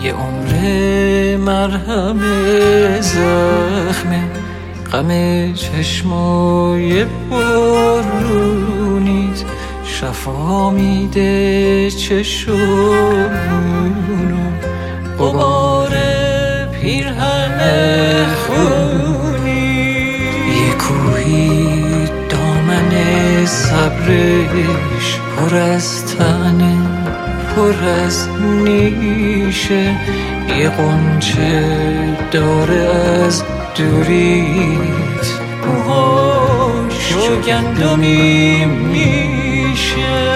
یه عمر مرهم زخمه، غم چشمای برونیت شفا میده چشمونو، غبار پیرهن خونی. یه کوهی دامن صبرش پر از تنه، پر از نیشه، یه غنچه داره از دوریت، موهاش و گندمی میشه.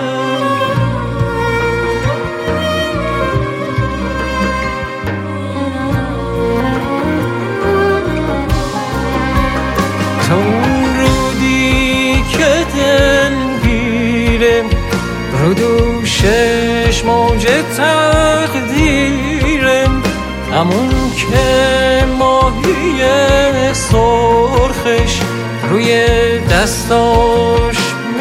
تا اون رودی که دلگیره، رو دوشش موج تقدیره، همون که ماهی سرخش روی دستاش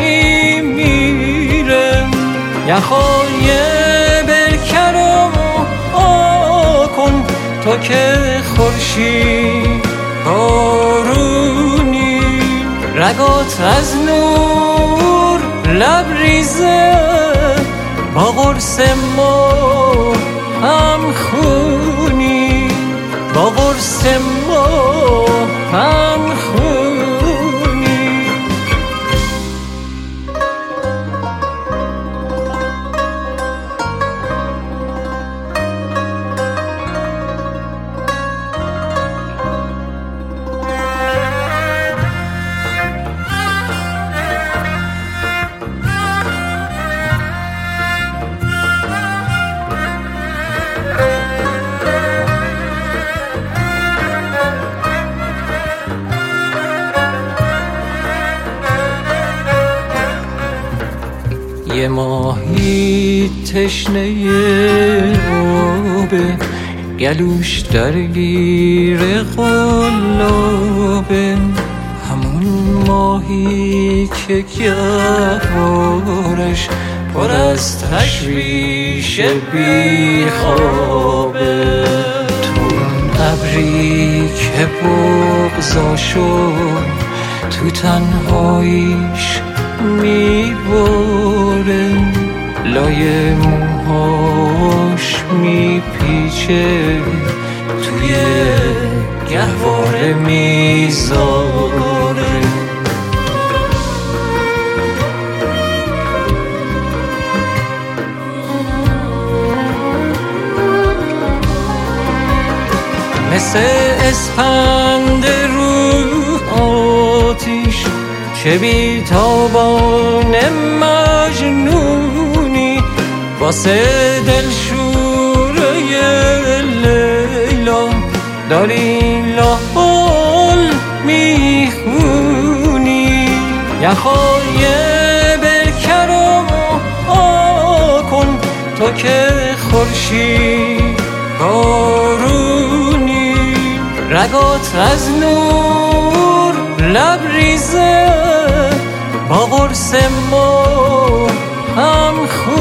میمیره. یخای برکرم کن تو که خورشید بارونی، رگات از نور لبریزه، با قرص ما هم خونی، با قرص ما هم خونی. یه ماهی تشنه آبه، گلوش درگیر قلابه، همون ماهی که گهوارش پر از تشویش بیخوابه. تو اون ابری که بغضاشو تو تنهاییش میباره، لای موهاش میپیچه، توی گهواره میذاره. مثل اسپند رو آتیش چه بیتابان مجنونی، واسه دلشوره لیلا داری لاحول میخونی. یخای برکرم کن تو که خورشید بارونی، رگات از نور لبریزه، با قرص ما هم